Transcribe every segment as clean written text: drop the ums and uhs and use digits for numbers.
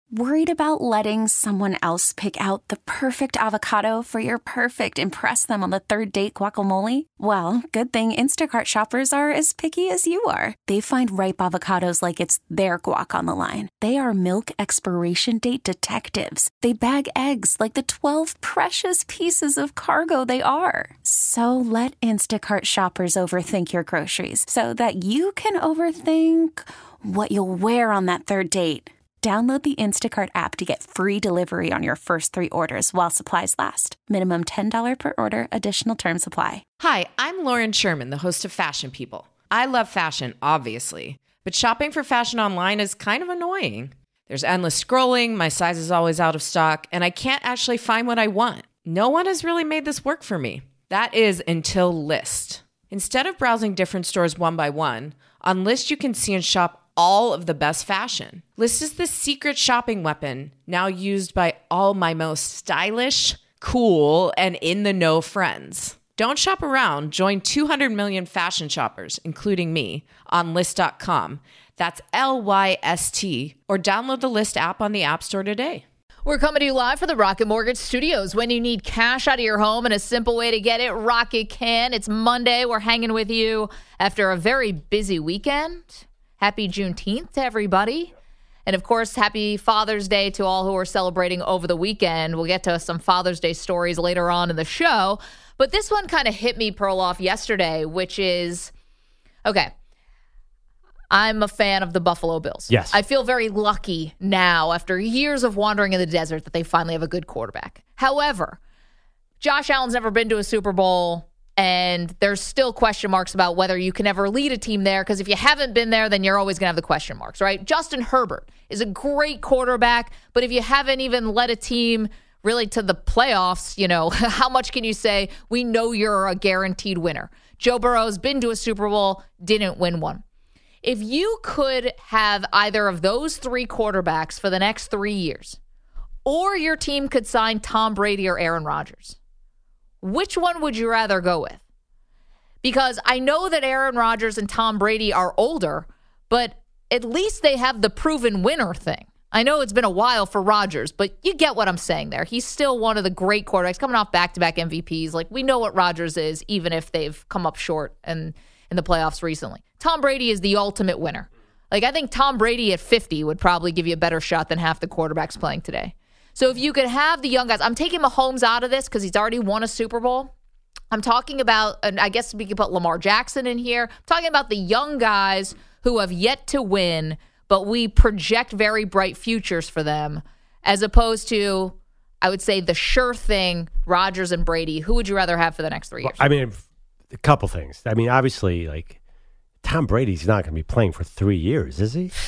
Worried about letting someone else pick out the perfect avocado for your perfect impress them on the third date guacamole? Well, good thing Instacart shoppers are as picky as you are. They find ripe avocados like it's their guac on the line. They are milk expiration date detectives. They bag eggs like the 12 precious pieces of cargo they are. So let Instacart shoppers overthink your groceries so that you can overthink what you'll wear on that third date. Download the Instacart app to get free delivery on your first 3 orders while supplies last. Minimum $10 per order. Additional terms apply. Hi, I'm Lauren Sherman, the host of Fashion People. I love fashion, obviously, but shopping for fashion online is kind of annoying. There's endless scrolling, my size is always out of stock, and I can't actually find what I want. No one has really made this work for me. That is until Lyst. Instead of browsing different stores one by one, on Lyst you can see and shop all of the best fashion. Lyst is the secret shopping weapon now used by all my most stylish, cool, and in-the-know friends. Don't shop around. Join 200 million fashion shoppers, including me, on Lyst.com. That's Lyst, or download the Lyst app on the App Store today. We're coming to you live from the Rocket Mortgage Studios. When you need cash out of your home and a simple way to get it, Rocket can. It's Monday. We're hanging with you after a very busy weekend. Happy Juneteenth to everybody. And, of course, happy Father's Day to all who are celebrating over the weekend. We'll get to some Father's Day stories later on in the show. But this one kind of hit me, Perloff, yesterday, which is, okay, I'm a fan of the Buffalo Bills. Yes. I feel very lucky now, after years of wandering in the desert, that they finally have a good quarterback. However, Josh Allen's never been to a Super Bowl. And there's still question marks about whether you can ever lead a team there, because if you haven't been there, then you're always going to have the question marks, right? Justin Herbert is a great quarterback, but if you haven't even led a team really to the playoffs, you know, how much can you say, we know you're a guaranteed winner? Joe Burrow's been to a Super Bowl, didn't win one. If you could have either of those 3 quarterbacks for the next 3 years, or your team could sign Tom Brady or Aaron Rodgers, which one would you rather go with? Because I know that Aaron Rodgers and Tom Brady are older, but at least they have the proven winner thing. I know it's been a while for Rodgers, but you get what I'm saying there. He's still one of the great quarterbacks coming off back-to-back MVPs. Like, we know what Rodgers is, even if they've come up short in the playoffs recently. Tom Brady is the ultimate winner. Like, I think Tom Brady at 50 would probably give you a better shot than half the quarterbacks playing today. So if you could have the young guys, I'm taking Mahomes out of this because he's already won a Super Bowl. I'm talking about, and I guess we could put Lamar Jackson in here. I'm talking about the young guys who have yet to win, but we project very bright futures for them, as opposed to, I would say, the sure thing, Rodgers and Brady. Who would you rather have for the next 3 years? I mean, a couple things. I mean, obviously, like, Tom Brady's not going to be playing for 3 years, is he?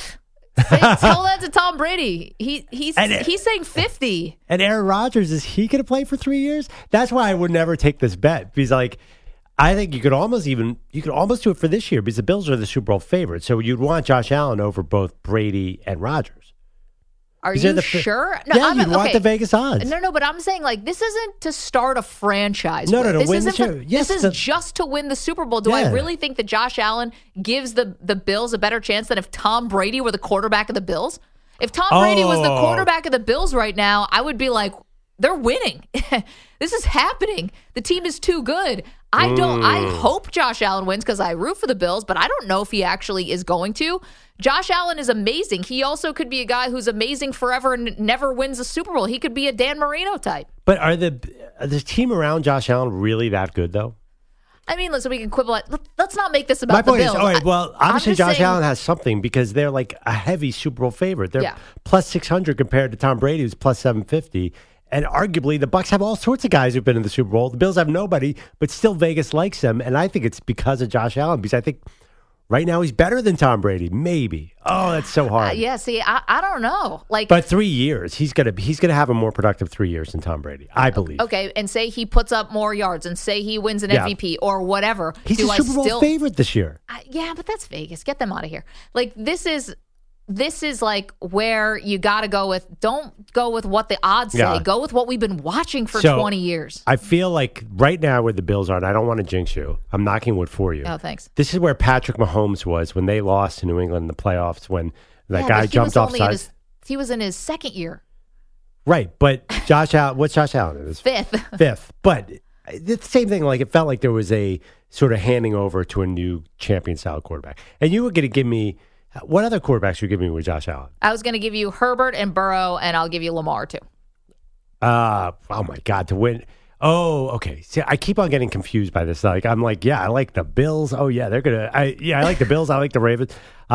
Tell that to Tom Brady. He's saying 50. And Aaron Rodgers, is he going to play for 3 years? That's why I would never take this bet, because, like, I think you could almost do it for this year, because the Bills are the Super Bowl favorite. So you'd want Josh Allen over both Brady and Rodgers. Are you sure? No, yeah, you'd want the Vegas odds. No, but I'm saying, like, this isn't to start a franchise. No, this win isn't this is just to win the Super Bowl. Do I really think that Josh Allen gives the Bills a better chance than if Tom Brady were the quarterback of the Bills? If Tom Brady was the quarterback of the Bills right now, I would be like, they're winning. This is happening. The team is too good. I hope Josh Allen wins because I root for the Bills, but I don't know if he actually is going to. Josh Allen is amazing. He also could be a guy who's amazing forever and never wins a Super Bowl. He could be a Dan Marino type. But are the team around Josh Allen really that good, though? I mean, listen, we can quibble. Let's not make this about the Bills. My point is, well, obviously Josh Allen has something because they're like a heavy Super Bowl favorite. They're plus 600 compared to Tom Brady, who's plus 750. And arguably, the Bucs have all sorts of guys who've been in the Super Bowl. The Bills have nobody, but still Vegas likes them. And I think it's because of Josh Allen, because I think right now he's better than Tom Brady. Maybe. Oh, that's so hard. I don't know. But 3 years, he's gonna have a more productive 3 years than Tom Brady, I believe. Okay, and say he puts up more yards, and say he wins an MVP or whatever. He's a Super Bowl favorite this year. But that's Vegas. Get them out of here. Like, this is like where you got to go with, don't go with what the odds say. Yeah. Go with what we've been watching for 20 years. I feel like right now where the Bills are, and I don't want to jinx you, I'm knocking wood for you. Oh, thanks. This is where Patrick Mahomes was when they lost to New England in the playoffs, when that guy jumped off sides. He was in his second year. Right, but Josh Allen, what's Josh Allen? Fifth. But it's the same thing. Like, it felt like there was a sort of handing over to a new champion-style quarterback. And you were going to give me, what other quarterbacks were you giving me with Josh Allen? I was going to give you Herbert and Burrow, and I'll give you Lamar, too. Oh, my God, to win. Oh, okay. See, I keep on getting confused by this. Like, I'm like, yeah, I like the Bills. Oh, yeah, they're going to, I like the Bills. I like the Ravens.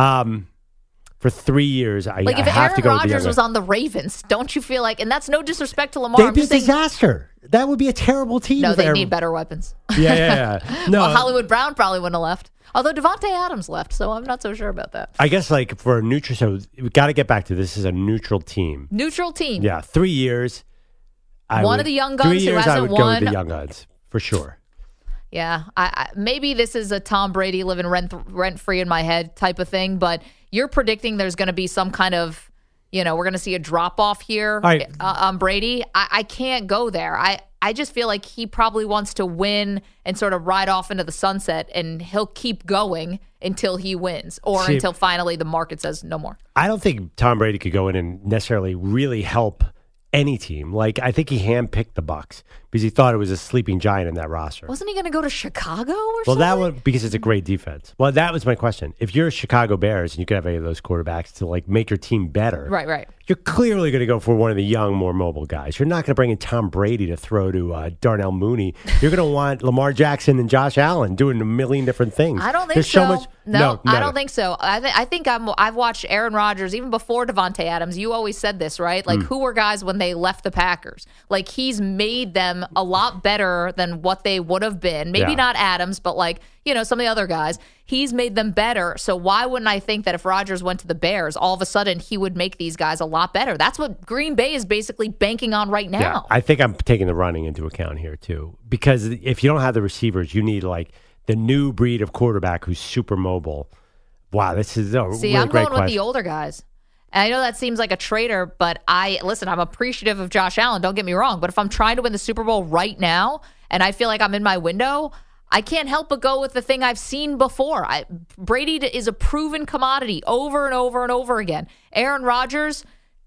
For 3 years, I like if have to go Aaron with the Rodgers other. was on the Ravens, don't you feel like? And that's no disrespect to Lamar. They'd be a disaster. That would be a terrible team. No, they need better weapons. Yeah. No, well, Hollywood Brown probably wouldn't have left. Although Devontae Adams left, so I'm not so sure about that. I guess like for a neutral, so we got to get back to this is a neutral team. Neutral team. Yeah, 3 years. One of the young guns 3 years, who hasn't I would won. go with the young guns for sure. Yeah, I maybe this is a Tom Brady living rent free in my head type of thing, but you're predicting there's going to be some kind of, we're going to see a drop off here on Brady. I can't go there. I just feel like he probably wants to win and sort of ride off into the sunset, and he'll keep going until he wins or until finally the market says no more. I don't think Tom Brady could go in and necessarily really help any team. Like, I think he handpicked the Bucs because he thought it was a sleeping giant in that roster. Wasn't he going to go to Chicago or something? Well, that one, because it's a great defense. Well, that was my question. If you're Chicago Bears and you could have any of those quarterbacks to like make your team better, right, you're clearly going to go for one of the young, more mobile guys. You're not going to bring in Tom Brady to throw to Darnell Mooney. You're going to want Lamar Jackson and Josh Allen doing a million different things. I don't think There's so much. No, I don't think so. I think I've watched Aaron Rodgers even before Devontae Adams. You always said this, right? Like, who were guys when they left the Packers? Like, he's made them a lot better than what they would have been. Maybe not Adams, but like, some of the other guys. He's made them better. So why wouldn't I think that if Rodgers went to the Bears, all of a sudden he would make these guys a lot better? That's what Green Bay is basically banking on right now. Yeah, I think I'm taking the running into account here too, because if you don't have the receivers, you need like the new breed of quarterback who's super mobile. Wow, this is a really I'm great going with the older guys. And I know that seems like a traitor, but I'm appreciative of Josh Allen. Don't get me wrong. But if I'm trying to win the Super Bowl right now and I feel like I'm in my window, I can't help but go with the thing I've seen before. Brady is a proven commodity over and over and over again. Aaron Rodgers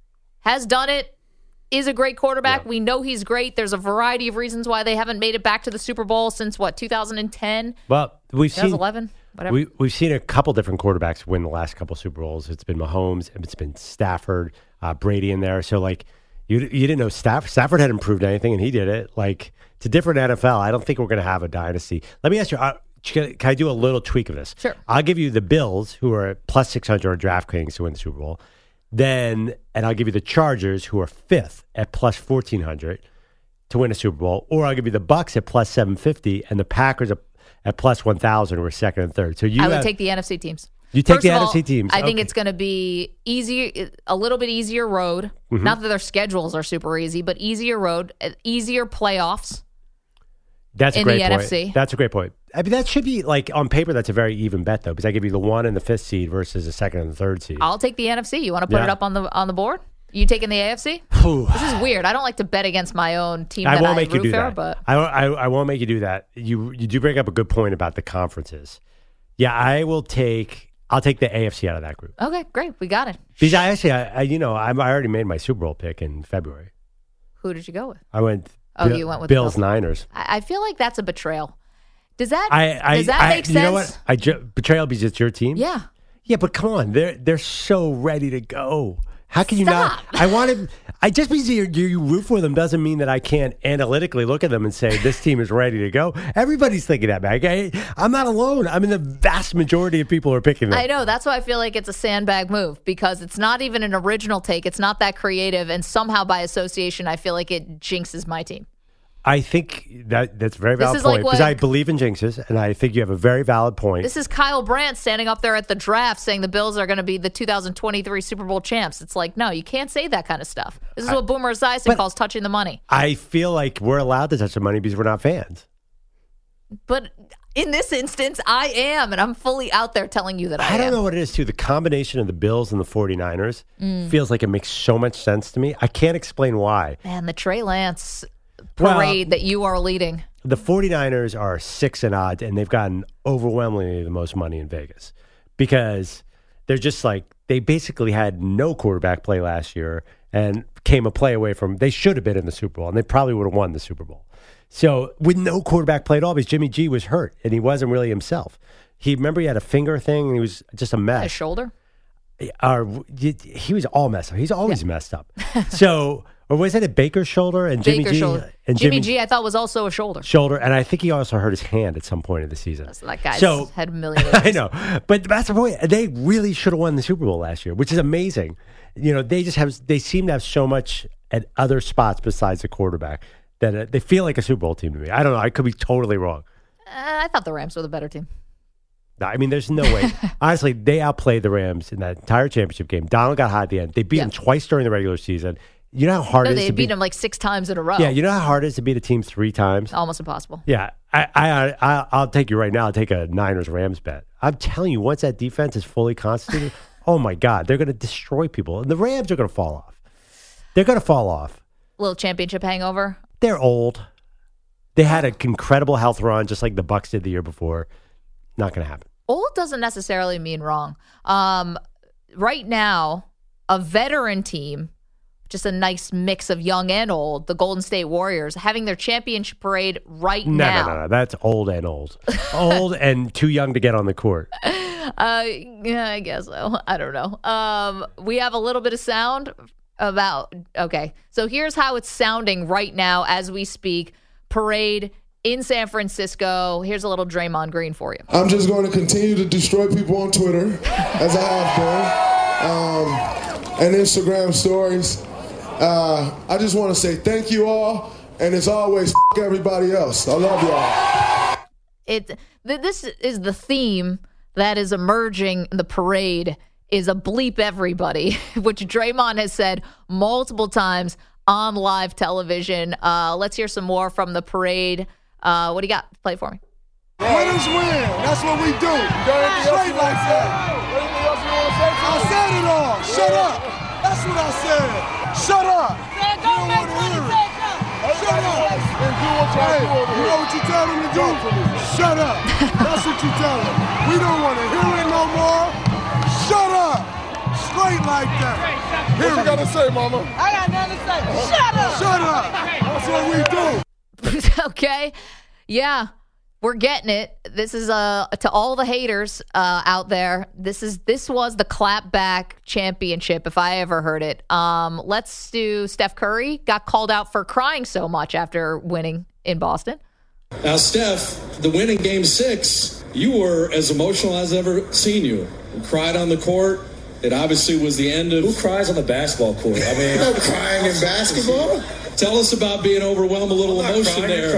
has done it, is a great quarterback. Yeah. We know he's great. There's a variety of reasons why they haven't made it back to the Super Bowl since, 2010? Well, 2011? Whatever. We've seen a couple different quarterbacks win the last couple Super Bowls. It's been Mahomes, it's been Stafford, Brady in there. So, like, you didn't know Stafford hadn't proved anything, and he did it. Like, it's a different NFL. I don't think we're going to have a dynasty. Let me ask you, can I do a little tweak of this? Sure. I'll give you the Bills, who are at plus 600 on DraftKings to win the Super Bowl. And I'll give you the Chargers, who are fifth at plus 1,400 to win a Super Bowl. Or I'll give you the Bucs at plus 750 and the Packers at plus 1,000, who are second and third. So I would take the NFC teams. You take the NFC teams. I think it's going to be a little bit easier road. Mm-hmm. Not that their schedules are super easy, but easier road, easier playoffs. That's a great point. NFC. That's a great point. I mean, that should be, like, on paper, that's a very even bet, though, because I give you the 1 and the 5th seed versus the 2nd and the 3rd seed. I'll take the NFC. You want to put it up on the board? You taking the AFC? This is weird. I don't like to bet against my own team. I won't make you do that. But I won't make you do that. You do bring up a good point about the conferences. Yeah, I'll take the AFC out of that group. Okay, great. We got it. Because I already made my Super Bowl pick in February. Who did you go with? I went. You went with Bills Niners. I feel like that's a betrayal. Does that make sense? You know what? Betrayal because it's your team. Yeah. Yeah, but come on, they're so ready to go. How can you not? Just because you root for them doesn't mean that I can't analytically look at them and say this team is ready to go. Everybody's thinking that, man. Okay? I'm not alone. I mean, the vast majority of people are picking them. I know. That's why I feel like it's a sandbag move, because it's not even an original take. It's not that creative, and somehow by association, I feel like it jinxes my team. I think that's a very valid point, because I believe in jinxes, and I think you have a very valid point. This is Kyle Brandt standing up there at the draft saying the Bills are going to be the 2023 Super Bowl champs. It's like, no, you can't say that kind of stuff. This is what Boomer Esiason calls touching the money. I feel like we're allowed to touch the money because we're not fans. But in this instance, I am, and I'm fully out there telling you that I am. I don't know what it is, too. The combination of the Bills and the 49ers feels like it makes so much sense to me. I can't explain why. Man, the Trey Lance parade that you are leading. The 49ers are 6 in odds, and they've gotten overwhelmingly the most money in Vegas because they're just like, they basically had no quarterback play last year and came a play away from, they should have been in the Super Bowl, and they probably would have won the Super Bowl. So with no quarterback play at all, because Jimmy G was hurt, and he wasn't really himself. He had a finger thing, and he was just a mess. A shoulder? He was all messed up. He's always messed up. So, or was it a Baker's shoulder and Jimmy G? Shoulder. And Jimmy G, I thought was also a shoulder. And I think he also hurt his hand at some point in the season. So that guy's had a million of I know, but that's the point. They really should have won the Super Bowl last year, which is amazing. They seem to have so much at other spots besides the quarterback that they feel like a Super Bowl team to me. I don't know. I could be totally wrong. I thought the Rams were the better team. I mean, there's no way. Honestly, they outplayed the Rams in that entire championship game. Donald got hot at the end. They beat them twice during the regular season. You know how hard it is to beat them like 6 times in a row. Yeah, you know how hard it is to beat a team 3 times? Almost impossible. Yeah, I'll take you right now. I'll take a Niners-Rams bet. I'm telling you, once that defense is fully constituted, oh my God, they're going to destroy people. And the Rams are going to fall off. They're going to fall off. Little championship hangover. They're old. They had an incredible health run, just like the Bucs did the year before. Not going to happen. Old doesn't necessarily mean wrong. Right now, a veteran team, just a nice mix of young and old, the Golden State Warriors, having their championship parade now. No. That's old and old. Old and too young to get on the court. Yeah, I guess so. I don't know. We have a little bit of sound about, okay. So here's how it's sounding right now as we speak. Parade in San Francisco. Here's a little Draymond Green for you. I'm just going to continue to destroy people on Twitter, as I have been, and Instagram stories. I just want to say thank you all, and as always, everybody else. I love y'all. This is the theme that is emerging in the parade is a bleep everybody, which Draymond has said multiple times on live television. Let's hear some more from the parade. What do you got? Play it for me. Winners win. That's what we do. Straight like that. I said it all. Shut up. That's what I said. Shut up. You don't want to hear it. Shut up. Hey, you know what you tell them to do? Shut up. That's what you tell them. We don't want to hear it no more. Shut up. Straight like that. What you got to say, mama? I got nothing to say. Shut up. Shut up. That's what we do. Okay. Yeah, we're getting it. This is to all the haters out there. This was the clapback championship, if I ever heard it. Let's do Steph Curry. Got called out for crying so much after winning in Boston. Now, Steph, the win in Game 6, you were as emotional as I've ever seen you. You cried on the court. It obviously was the end of... Who cries on the basketball court? I mean, no crying in basketball. Tell us about being overwhelmed, a little emotion there.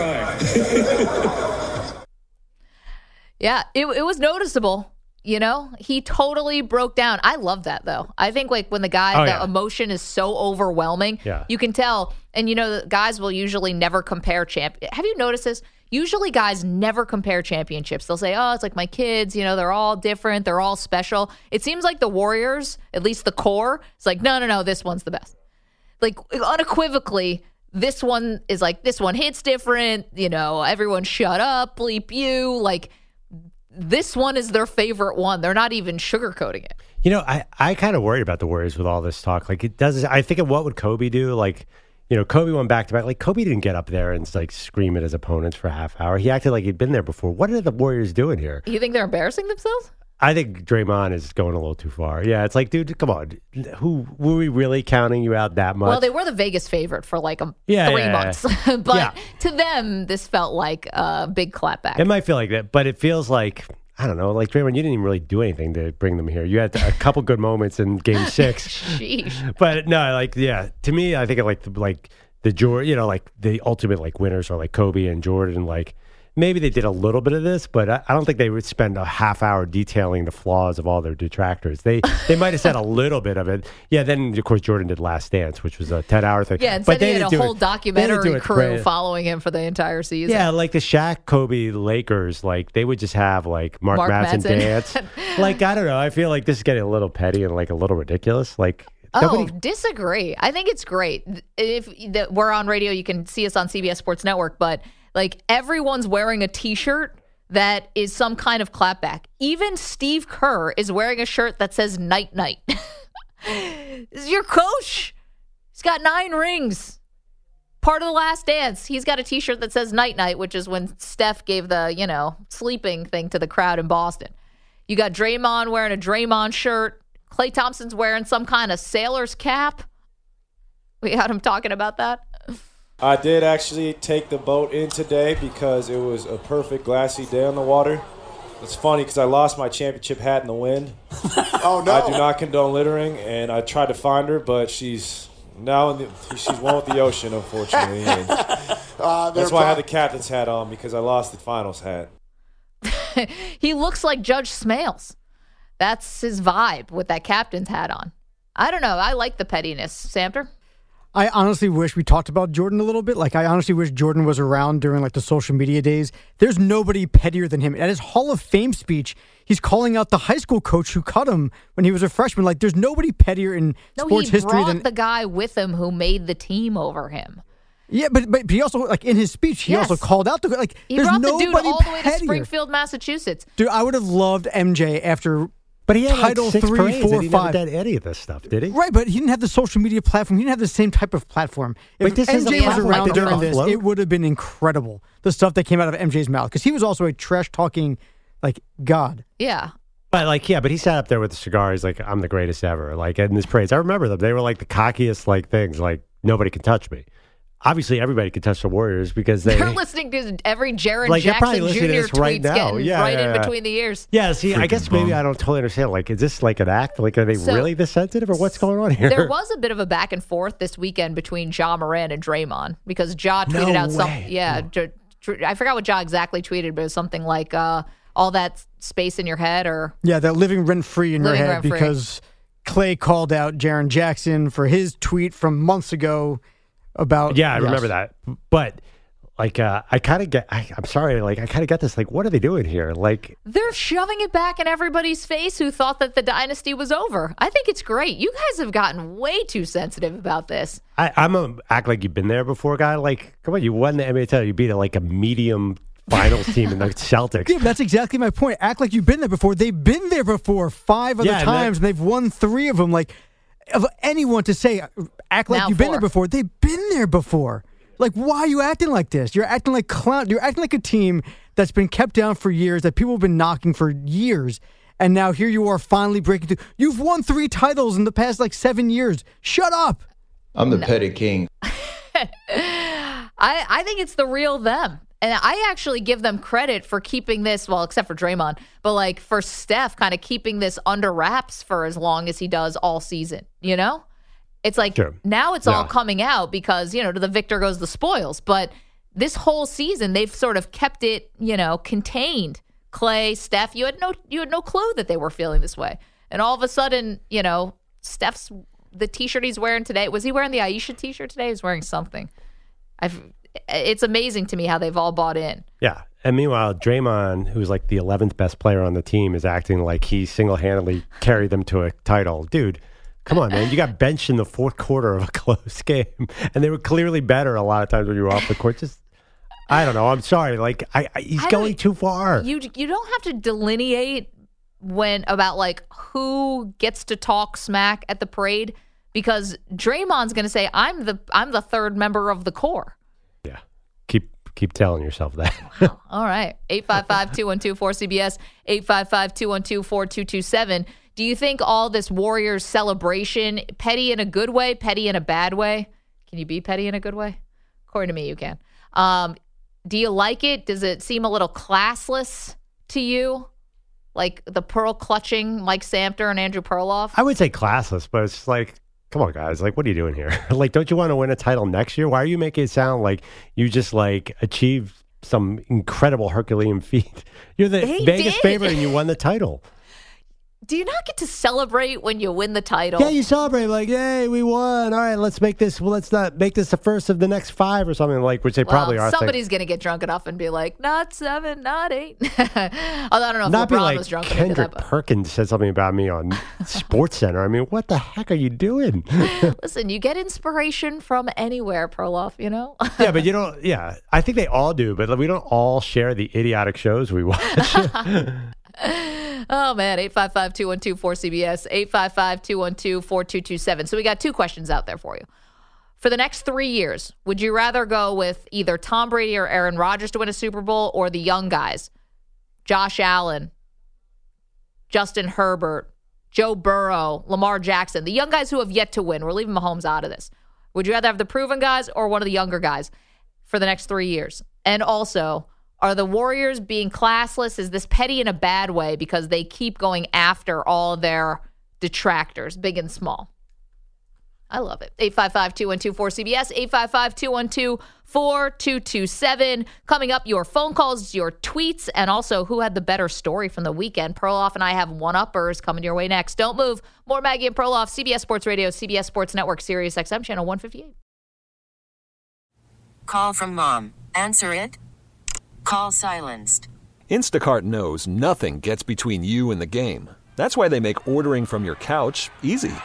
Yeah, it was noticeable. You know, he totally broke down. I love that, though. I think like when the emotion is so overwhelming, you can tell. And, the guys will usually never compare Have you noticed this? Usually guys never compare championships. They'll say, oh, it's like my kids, they're all different. They're all special. It seems like the Warriors, at least the core, it's like, no, this one's the best. Like unequivocally, this one is like, this one hits different. Everyone shut up, bleep you. Like this one is their favorite one. They're not even sugarcoating it. I kind of worried about the Warriors with all this talk. Like it does. I think of what would Kobe do? Like, Kobe went back to back. Like Kobe didn't get up there and like scream at his opponents for a half hour. He acted like he'd been there before. What are the Warriors doing here? You think they're embarrassing themselves? I think Draymond is going a little too far. Yeah, it's like, dude, come on. Who were we really counting you out that much? Well, they were the Vegas favorite for like 3 months. But to them, this felt like a big clapback. It might feel like that, but it feels like, I don't know, like Draymond, you didn't even really do anything to bring them here. You had a couple good moments in Game 6. Sheesh. But no, to me, I think of like the Jordan, like the ultimate like winners are like Kobe and Jordan, like. Maybe they did a little bit of this, but I don't think they would spend a half hour detailing the flaws of all their detractors. They might have said a little bit of it. Yeah, then, of course, Jordan did Last Dance, which was a 10-hour thing. Yeah, instead he had a whole documentary crew following him for the entire season. Yeah, like the Shaq, Kobe, Lakers, like they would just have like Mark Madsen dance. Like, I don't know. I feel like this is getting a little petty and like a little ridiculous. Like, disagree. I think it's great. If we're on radio, you can see us on CBS Sports Network, but... like everyone's wearing a T-shirt that is some kind of clapback. Even Steve Kerr is wearing a shirt that says night night. This is your coach. He's got 9 rings. Part of The Last Dance. He's got a t-shirt that says night night, which is when Steph gave the, sleeping thing to the crowd in Boston. You got Draymond wearing a Draymond shirt. Klay Thompson's wearing some kind of sailor's cap. We had him talking about that. I did actually take the boat in today because it was a perfect glassy day on the water. It's funny because I lost my championship hat in the wind. Oh, no. I do not condone littering, and I tried to find her, but she's one with the ocean, unfortunately. That's why I had the captain's hat on, because I lost the finals hat. He looks like Judge Smales. That's his vibe with that captain's hat on. I don't know. I like the pettiness. Samter? I honestly wish we talked about Jordan a little bit. I honestly wish Jordan was around during the social media days. There's nobody pettier than him. At his Hall of Fame speech, he's calling out the high school coach who cut him when he was a freshman. There's nobody pettier in sports history than... he brought the guy with him who made the team over him. Yeah, but he also, in his speech, he also called out the... he there's brought the dude all the way to pettier. Springfield, Massachusetts. Dude, I would have loved MJ after... But he had Title 6 3, parades, 4, and he 5. never did any of this stuff, did he? Right, but he didn't have the social media platform. He didn't have the same type of platform. If MJ was around during this, it would have been incredible. The stuff that came out of MJ's mouth. Because he was also a trash-talking, god. Yeah. But, but he sat up there with the cigar. He's like, I'm the greatest ever. In his praise. I remember them. They were the cockiest, things. Nobody can touch me. Obviously, everybody can touch the Warriors because they're listening to every Jaren Jackson Jr. tweets right now. In between the ears. Yeah, see, I guess maybe I don't totally understand. Is this an act? Are they really this sensitive, or what's going on here? There was a bit of a back and forth this weekend between Ja Morant and Draymond because Ja tweeted out something. Yeah, I forgot what Ja exactly tweeted, but it was something like all that space in your head, or that living rent free in your head because Klay called out Jaren Jackson for his tweet from months ago. I remember that. But I kind of get. I'm sorry. I kind of get this. What are they doing here? They're shoving it back in everybody's face who thought that the dynasty was over. I think it's great. You guys have gotten way too sensitive about this. I'm a act like you've been there before, guy. Come on, you won the NBA title. You beat a medium finals team in the Celtics. Yeah, that's exactly my point. Act like you've been there before. They've been there before 5 other times, and they've won 3 of them. Of anyone to say, act like you've been there before. They've been there before. Why are you acting like this? You're acting like clown. You're acting like a team that's been kept down for years, that people have been knocking for years, and now here you are finally breaking through. You've won 3 titles in the past 7 years. Shut up. I'm the petty king. I think it's the real them. And I actually give them credit for keeping this, well, except for Draymond, but for Steph kind of keeping this under wraps for as long as he does all season, It's sure. Now it's all coming out because, to the victor goes the spoils. But this whole season, they've sort of kept it, contained. Klay, Steph, you had no clue that they were feeling this way. And all of a sudden, Steph's, the T-shirt he's wearing today, was he wearing the Aisha T-shirt today? He's wearing something. It's amazing to me how they've all bought in. Yeah. And meanwhile, Draymond, who's the 11th best player on the team, is acting like he single-handedly carried them to a title. Dude, come on, man. You got benched in the 4th quarter of a close game. And they were clearly better a lot of times when you were off the court. I don't know. I'm sorry. He's going too far. You don't have to delineate about who gets to talk smack at the parade, because Draymond's going to say, I'm the 3rd member of the core. Yeah. Keep telling yourself that. Wow. All right. 855-212-4CBS, 855-212-4227. Do you think all this Warriors celebration, petty in a good way, petty in a bad way? Can you be petty in a good way? According to me, you can. Do you like it? Does it seem a little classless to you? The pearl clutching Mike Samter and Andrew Perloff? I would say classless, but it's come on, guys. What are you doing here? Don't you want to win a title next year? Why are you making it sound like you just achieved some incredible Herculean feat? You're the Vegas favorite and you won the title. Do you not get to celebrate when you win the title? Yeah, you celebrate like, hey, we won. All right, let's make this. Well, let's not make this the first of the next 5 or something like, which they probably are. Somebody's going to get drunk enough and be like, not 7, not 8. Although I don't know if not LeBron like was drunk. Kendrick Perkins said something about me on SportsCenter. I mean, what the heck are you doing? Listen, you get inspiration from anywhere, Perloff, you know? Yeah, but you don't. Yeah, I think they all do, but we don't all share the idiotic shows we watch. Oh, man, 855-212-4CBS, 855-212-4227. So we got 2 questions out there for you. For the next 3 years, would you rather go with either Tom Brady or Aaron Rodgers to win a Super Bowl, or the young guys, Josh Allen, Justin Herbert, Joe Burrow, Lamar Jackson, the young guys who have yet to win? We're leaving Mahomes out of this. Would you rather have the proven guys or one of the younger guys for the next 3 years? And also, are the Warriors being classless? Is this petty in a bad way because they keep going after all their detractors, big and small? I love it. 855-212-4CBS, 855-212-4227. Coming up, your phone calls, your tweets, and also who had the better story from the weekend. Perloff and I have one-uppers coming your way next. Don't move. More Maggie and Perloff, CBS Sports Radio, CBS Sports Network, Sirius XM, Channel 158. Call from mom. Answer it. Call silenced. Instacart knows nothing gets between you and the game. That's why they make ordering from your couch easy.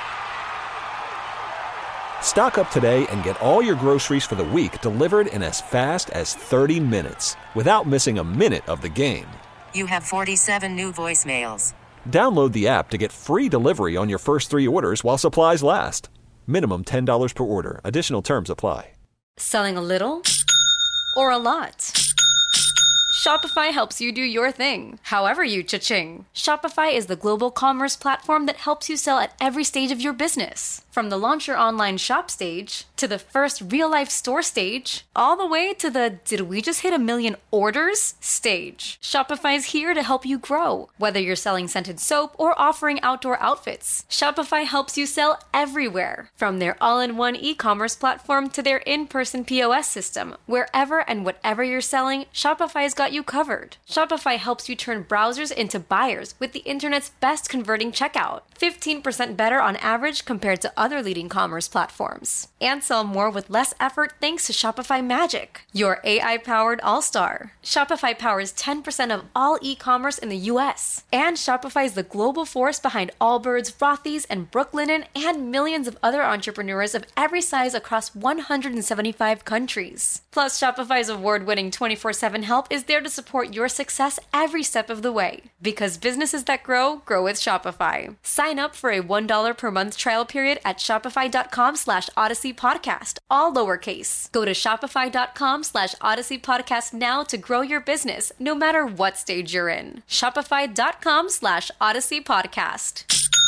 Stock up today and get all your groceries for the week delivered in as fast as 30 minutes without missing a minute of the game. You have 47 new voicemails. Download the app to get free delivery on your first 3 orders while supplies last. Minimum $10 per order. Additional terms apply. Selling a little or a lot? Shopify helps you do your thing, however you cha-ching. Shopify is the global commerce platform that helps you sell at every stage of your business. From the launch your online shop stage, to the first real-life store stage, all the way to the did we just hit 1 million orders stage. Shopify's here to help you grow. Whether you're selling scented soap or offering outdoor outfits, Shopify helps you sell everywhere. From their all-in-one e-commerce platform to their in-person POS system, wherever and whatever you're selling, Shopify's got you covered. Shopify helps you turn browsers into buyers with the internet's best converting checkout. 15% better on average compared to other leading commerce platforms. And sell more with less effort thanks to Shopify Magic, your AI-powered all-star. Shopify powers 10% of all e-commerce in the U.S. And Shopify is the global force behind Allbirds, Rothy's, and Brooklinen, and millions of other entrepreneurs of every size across 175 countries. Plus, Shopify's award-winning 24/7 help is there to support your success every step of the way. Because businesses that grow, grow with Shopify. Sign up for a $1 per month trial period at shopify.com/Odyssey Podcast, all lowercase. Go to shopify.com/Odyssey Podcast now to grow your business, no matter what stage you're in. Shopify.com/Odyssey Podcast.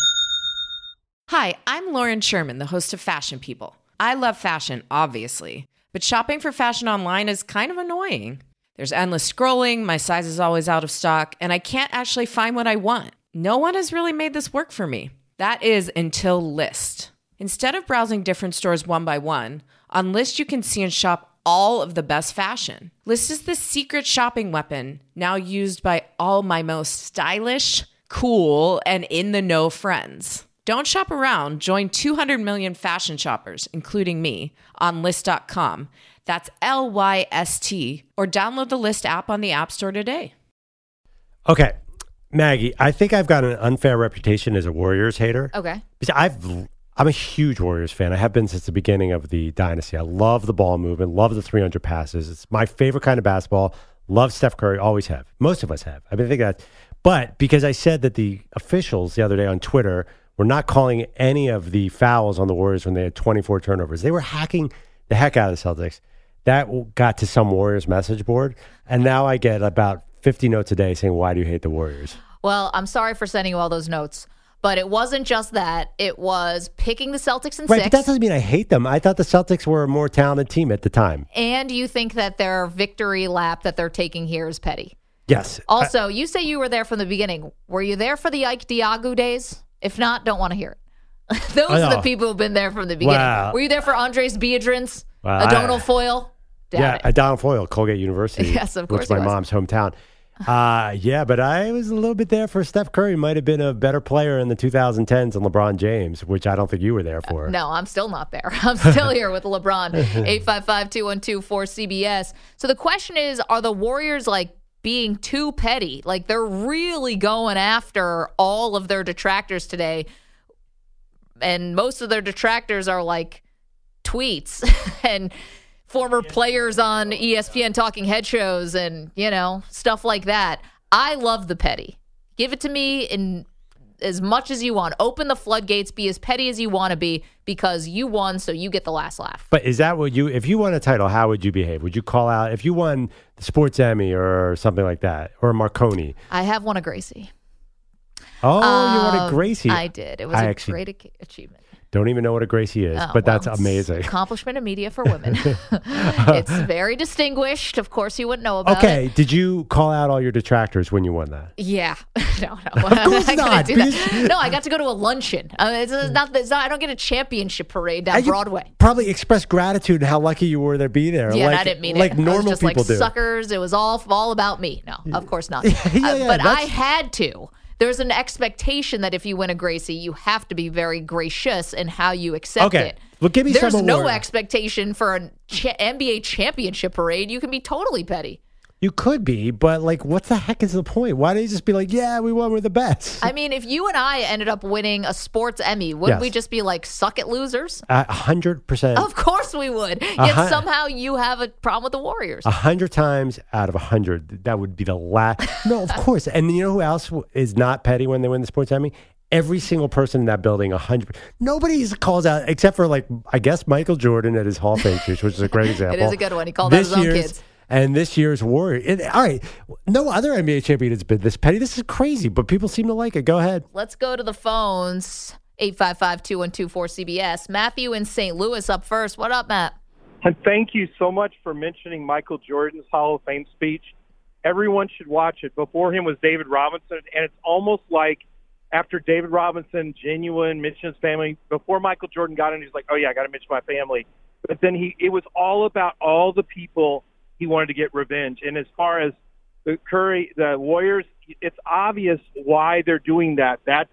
Hi, I'm Lauren Sherman, the host of Fashion People. I love fashion, obviously, but shopping for fashion online is kind of annoying. There's endless scrolling, my size is always out of stock, and I can't actually find what I want. No one has really made this work for me. That is until Lyst. Instead of browsing different stores one by one, on Lyst you can see and shop all of the best fashion. Lyst is the secret shopping weapon now used by all my most stylish, cool, and in-the-know friends. Don't shop around. Join 200 million fashion shoppers, including me, on Lyst.com. That's LYST, or download the Lyst app on the App Store today. Okay, Maggie, I think I've got an unfair reputation as a Warriors hater. Okay. Because I'm a huge Warriors fan. I have been since the beginning of the dynasty. I love the ball movement, love the 300 passes. It's my favorite kind of basketball. Love Steph Curry, always have. Most of us have. I think that. But because I said that the officials the other day on Twitter were not calling any of the fouls on the Warriors when they had 24 turnovers. They were hacking the heck out of the Celtics. That got to some Warriors message board, and now I get about 50 notes a day saying, why do you hate the Warriors? Well, I'm sorry for sending you all those notes, but it wasn't just that. It was picking the Celtics in 6. Right, but that doesn't mean I hate them. I thought the Celtics were a more talented team at the time. And you think that their victory lap that they're taking here is petty. Yes. Also, you say you were there from the beginning. Were you there for the Ike Diagu days? If not, don't want to hear it. Those are the people who've been there from the beginning. Wow. Were you there for Andres Biedrins? O'Donnell Foyle? O'Donnell Foyle, Colgate University. Yes, of course. Which is my mom's hometown. Yeah, but I was a little bit there for Steph Curry. Might have been a better player in the 2010s than LeBron James, which I don't think you were there for. No, I'm still not there. I'm still here with LeBron. 855-212-4CBS. So the question is, are the Warriors being too petty? They're really going after all of their detractors today. And most of their detractors are tweets and former players on ESPN talking head shows and, stuff like that. I love the petty. Give it to me in as much as you want. Open the floodgates. Be as petty as you want to be because you won, so you get the last laugh. But is that if you won a title, how would you behave? Would you call out, if you won the Sports Emmy or something like that, or a Marconi? I have won a Gracie. Oh, you won a Gracie. I did. It was a great achievement. Don't even know what a Gracie is, but that's amazing. Accomplishment of media for women. It's very distinguished. Of course, you wouldn't know about it. Okay, did you call out all your detractors when you won that? Yeah. No. Of course not. No, I got to go to a luncheon. It's not, I don't get a championship parade down Broadway. Probably express gratitude and how lucky you were to be there. Yeah, I didn't mean it. Like normal just people do. Suckers. It was all about me. No, of course not. But I had to. There's an expectation that if you win a Gracie, you have to be very gracious in how you accept it. Well, give me There's some no award. expectation for an NBA championship parade. You can be totally petty. You could be, but what the heck is the point? Why don't you just be yeah, we won, we're the best? I mean, if you and I ended up winning a sports Emmy, wouldn't we just be suck it, losers? 100%. Of course we would. Yet somehow you have a problem with the Warriors. 100 times out of 100, that would be the last. No, of course. And you know who else is not petty when they win the sports Emmy? Every single person in that building, 100. Nobody calls out, except for I guess Michael Jordan at his Hall of Fame speech, which is a great example. It is a good one. He called out his own kids. And this year's Warrior. All right. No other NBA champion has been this petty. This is crazy, but people seem to like it. Go ahead. Let's go to the phones. 855-212-4CBS. Matthew in St. Louis up first. What up, Matt? And thank you so much for mentioning Michael Jordan's Hall of Fame speech. Everyone should watch it. Before him was David Robinson, and it's almost like after David Robinson, genuine, mentioned his family. Before Michael Jordan got in, he's like, oh, yeah, I got to mention my family. But then it was all about all the people he wanted to get revenge. And as far as the Warriors, it's obvious why they're doing that. That's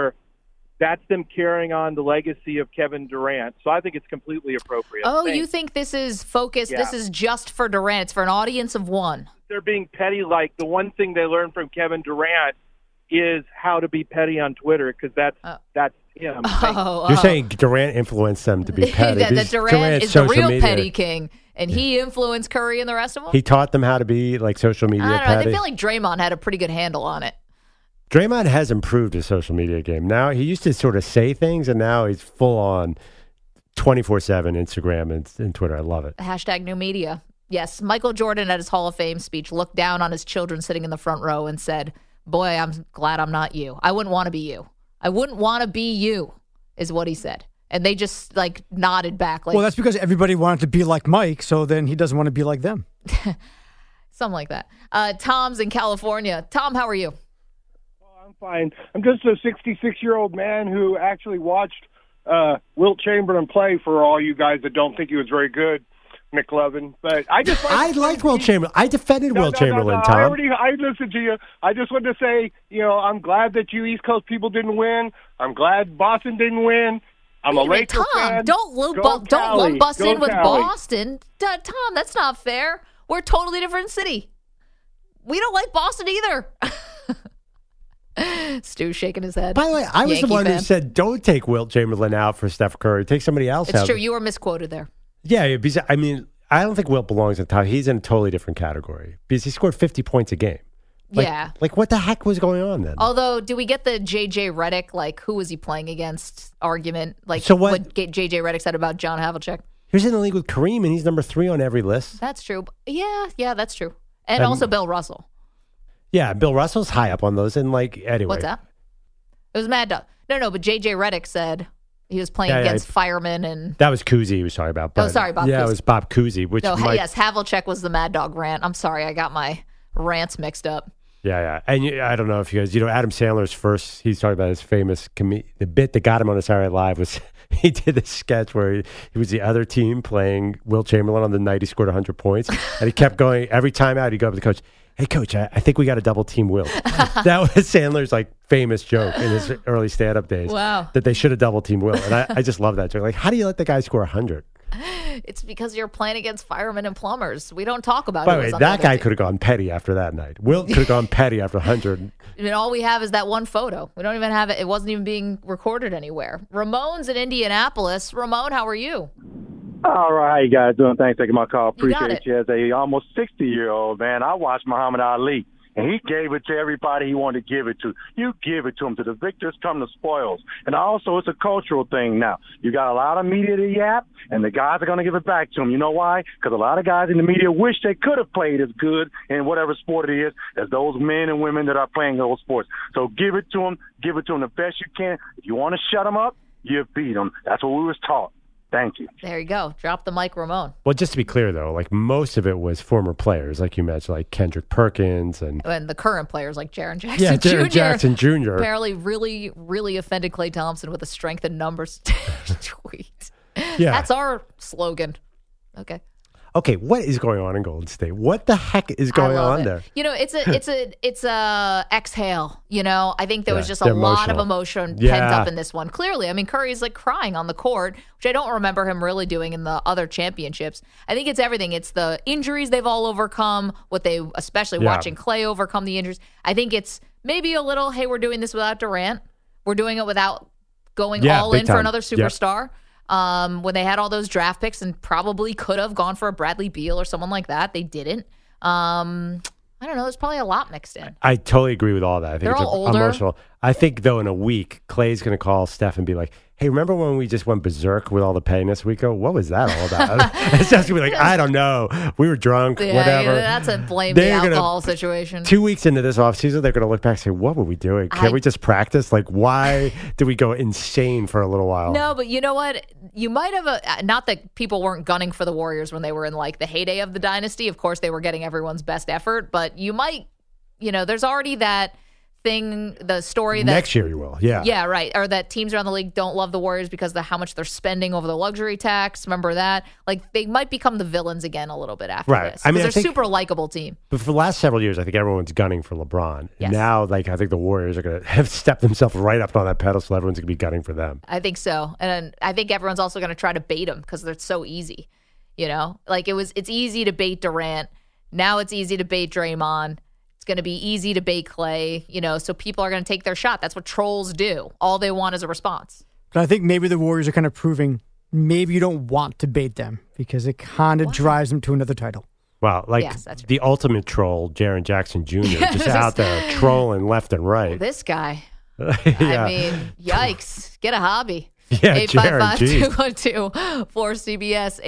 them carrying on the legacy of Kevin Durant. So I think it's completely appropriate. Oh, Thanks. You think this is focused? Yeah. This is just for Durant. It's for an audience of one. They're being petty. The one thing they learned from Kevin Durant is how to be petty on Twitter, because that's him. You're saying Durant influenced them to be petty. that Durant is the real petty king. And he influenced Curry and the rest of them? He taught them how to be social media petty. I feel like Draymond had a pretty good handle on it. Draymond has improved his social media game. Now, he used to sort of say things, and now he's full on 24/7 Instagram and Twitter. I love it. Hashtag new media. Yes, Michael Jordan at his Hall of Fame speech looked down on his children sitting in the front row and said, boy, I'm glad I'm not you. I wouldn't want to be you. I wouldn't want to be you, is what he said. And they just nodded back. Well, that's because everybody wanted to be like Mike, so then he doesn't want to be like them. Something like that. Tom's in California. Tom, how are you? I'm fine. I'm just a 66-year-old man who actually watched Wilt Chamberlain play, for all you guys that don't think he was very good, McLovin. But I liked Wilt Chamberlain. I defended Wilt Chamberlain, Tom. I listened to you. I just wanted to say, I'm glad that you East Coast people didn't win. I'm glad Boston didn't win. I'm a Lakers fan. Don't lump us in with Boston. Tom, that's not fair. We're a totally different city. We don't like Boston either. Stu's shaking his head. By the way, I was the one who said don't take Wilt Chamberlain out for Steph Curry. Take somebody else out. It's true. You were misquoted there. Yeah, because, I don't think Wilt belongs in the top. He's in a totally different category because he scored 50 points a game. What the heck was going on then? Although, do we get the J.J. Redick, who was he playing against argument? So what J.J. Redick said about John Havlicek? He was in the league with Kareem, and he's number 3 on every list. That's true. Yeah, that's true. And also Bill Russell. Yeah, Bill Russell's high up on those. And, anyway. What's that? It was Mad Dog. No, but J.J. Redick said he was playing against firemen. And that was Cousy he was talking about. Bob Cousy. Yeah, it was Bob Cousy. Yes, Havlicek was the Mad Dog rant. I'm sorry, I got my rants mixed up. Yeah. And I don't know if you guys, Adam Sandler's first, he's talking about his famous, the bit that got him on a Saturday Night Live was he did this sketch where he was the other team playing Wilt Chamberlain on the night he scored 100 points. And he kept going, every time out, he'd go up to the coach, Hey, Coach, I think we got a double team Wilt. That was Sandler's like famous joke in his early stand-up days. Wow. That they should have double team Wilt. And I just love that joke. Like, how do you let the guy score 100? It's because you're playing against firemen and plumbers. We don't talk about it. By the way, that guy could have gone petty after that night. Wilt could have gone petty after 100. And all we have is that one photo. We don't even have it. It wasn't even being recorded anywhere. Ramon's in Indianapolis. Ramon, how are you? All right, how you guys doing? Thanks for taking my call. Appreciate you. As a almost 60-year-old, man, I watched Muhammad Ali, and he gave it to everybody he wanted to give it to. You give it to him. To the victors come the spoils. And also, it's a cultural thing now. You got a lot of media to yap, and the guys are going to give it back to him. You know why? Because a lot of guys in the media wish they could have played as good in whatever sport it is as those men and women that are playing those sports. So give it to them. Give it to them the best you can. If you want to shut them up, you beat them. That's what we was taught. Thank you. There you go. Drop the mic, Ramon. Well, just to be clear, though, like most of it was former players, like you mentioned, like Kendrick Perkins and the current players like Jaren Jackson Jr. Yeah, Jaren Jackson Jr. Apparently really, really offended Klay Thompson with a strength in numbers tweet. Yeah. That's our slogan. Okay, what is going on in Golden State? What the heck is going on there? You know, it's a exhale. You know, I think there was just a lot of emotion pent up in this one. Clearly, I mean, Curry's like crying on the court, which I don't remember him really doing in the other championships. I think it's everything. It's the injuries they've all overcome. Especially watching Klay overcome the injuries. I think it's maybe a little. Hey, we're doing this without Durant. We're doing it without going all in for another superstar. Yep. When they had all those draft picks and probably could have gone for a Bradley Beal or someone like that. They didn't. I don't know. There's probably a lot mixed in. I totally agree with all that. I think it's emotional. I think, though, in a week, Clay's going to call Steph and be like, hey, remember when we just went berserk with all the pain this week? What was that all about? It's just going to be like, I don't know. We were drunk, whatever. That's a blame the alcohol situation. 2 weeks into this offseason, they're going to look back and say, what were we doing? Can't we just practice? Like, why did we go insane for a little while? No, but you know what? You might have, not that people weren't gunning for the Warriors when they were in like the heyday of the dynasty. Of course, they were getting everyone's best effort, but you might, there's already that thing, the story that next year you will, yeah, right, or that teams around the league don't love the Warriors because of how much they're spending over the luxury tax. Remember that? Like they might become the villains again a little bit after this. I mean, they're a super likable team. But for the last several years, I think everyone's gunning for LeBron. Yes. Now, I think the Warriors are going to have stepped themselves right up on that pedestal. Everyone's going to be gunning for them. I think so, and I think everyone's also going to try to bait them because they're so easy. Like it's easy to bait Durant. Now it's easy to bait Draymond. Going to be easy to bait Klay, so people are going to take their shot. That's what trolls do. All they want is a response. But I think maybe the Warriors are kind of proving maybe you don't want to bait them because it kind of drives them to another title. Wow, the ultimate troll, Jaren Jackson Jr., just out there trolling left and right. Well, this guy. I mean, yikes. Get a hobby. Yeah, 855-212-4CBS,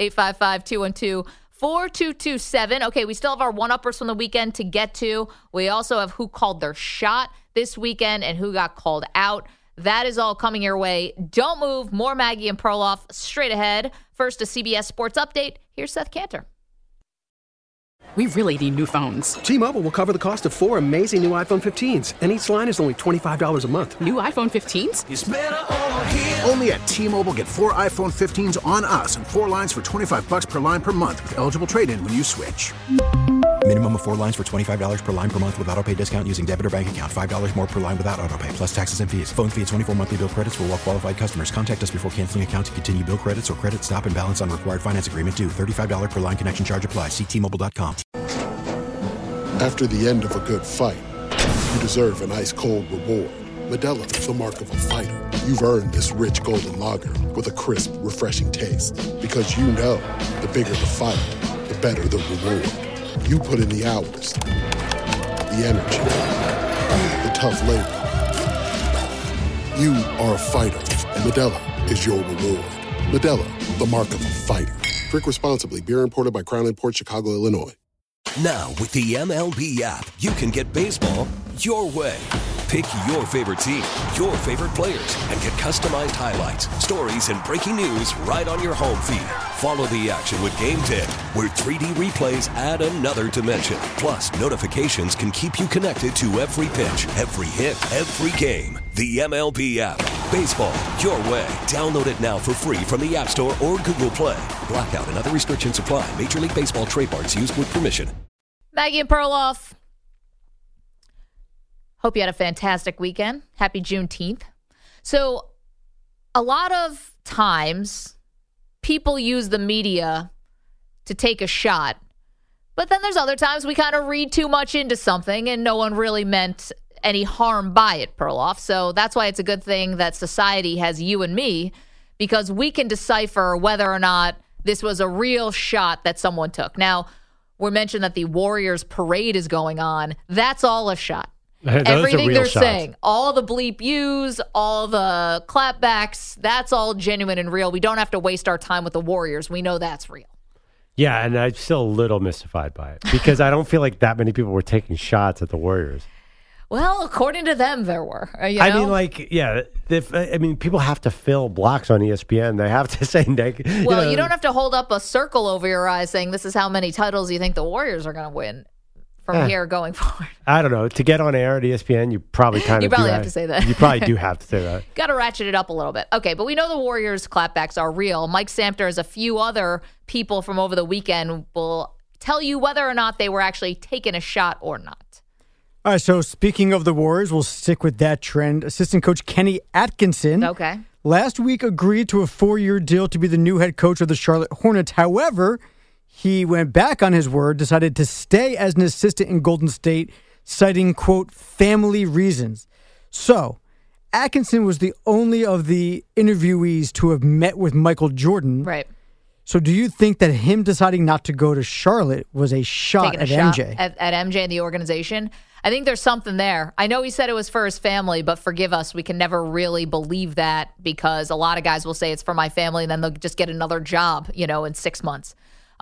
855-212-4227. Okay, we still have our one-uppers from the weekend to get to. We also have who called their shot this weekend and who got called out. That is all coming your way. Don't move. More Maggie and Perloff straight ahead. First, a CBS Sports Update. Here's Seth Cantor. We really need new phones. T-Mobile will cover the cost of 4 amazing new iPhone 15s, and each line is only $25 a month. New iPhone 15s? It's better over here. Only at T-Mobile, get 4 iPhone 15s on us and 4 lines for $25 per line per month with eligible trade-in when you switch. Minimum of 4 lines for $25 per line per month with autopay discount using debit or bank account. $5 more per line without autopay, plus taxes and fees. Phone fee at 24 monthly bill credits for well-qualified customers. Contact us before canceling account to continue bill credits or credit stop and balance on required finance agreement due. $35 per line connection charge applies. See T-Mobile.com. After the end of a good fight, you deserve an ice-cold reward. Modelo is the mark of a fighter. You've earned this rich golden lager with a crisp, refreshing taste. Because you know, the bigger the fight, the better the reward. You put in the hours, the energy, the tough labor. You are a fighter, and Modelo is your reward. Modelo, the mark of a fighter. Drink responsibly. Beer imported by Crown Imports, Chicago, Illinois. Now, with the MLB app, you can get baseball your way. Pick your favorite team, your favorite players, and get customized highlights, stories, and breaking news right on your home feed. Follow the action with Game 10, where 3D replays add another dimension. Plus, notifications can keep you connected to every pitch, every hit, every game. The MLB app. Baseball your way. Download it now for free from the App Store or Google Play. Blackout and other restrictions apply. Major League Baseball trademarks used with permission. Maggie and Perloff. Hope you had a fantastic weekend. Happy Juneteenth. So a lot of times people use the media to take a shot, but then there's other times we kind of read too much into something and no one really meant any harm by it, Perloff. So that's why it's a good thing that society has you and me, because we can decipher whether or not this was a real shot that someone took. Now, we mentioned that the Warriors parade is going on. That's all a shot. Everything they're saying, all the bleep yous, all the clapbacks, that's all genuine and real. We don't have to waste our time with the Warriors. We know that's real. Yeah, and I'm still a little mystified by it because I don't feel like that many people were taking shots at the Warriors. Well, according to them, there were. I mean, people have to fill blocks on ESPN. They have to say negative. Well, you don't have to hold up a circle over your eyes saying this is how many titles you think the Warriors are going to win from here going forward. I don't know. To get on air at ESPN, you probably have to say that. You probably do have to say that. Got to ratchet it up a little bit. Okay, but we know the Warriors' clapbacks are real. Mike Samter, as a few other people from over the weekend, will tell you whether or not they were actually taking a shot or not. All right, so speaking of the Warriors, we'll stick with that trend. Assistant coach Kenny Atkinson last week agreed to a 4-year deal to be the new head coach of the Charlotte Hornets. However, he went back on his word, decided to stay as an assistant in Golden State, citing, quote, family reasons. So, Atkinson was the only of the interviewees to have met with Michael Jordan. Right. So do you think that him deciding not to go to Charlotte was a shot at MJ? At MJ and the organization? I think there's something there. I know he said it was for his family, but forgive us, we can never really believe that because a lot of guys will say it's for my family and then they'll just get another job, in 6 months.